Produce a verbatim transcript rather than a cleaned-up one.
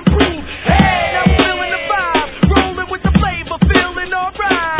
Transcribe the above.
groove. Hey, I'm feeling the vibe, rolling with the flavor, feeling alright.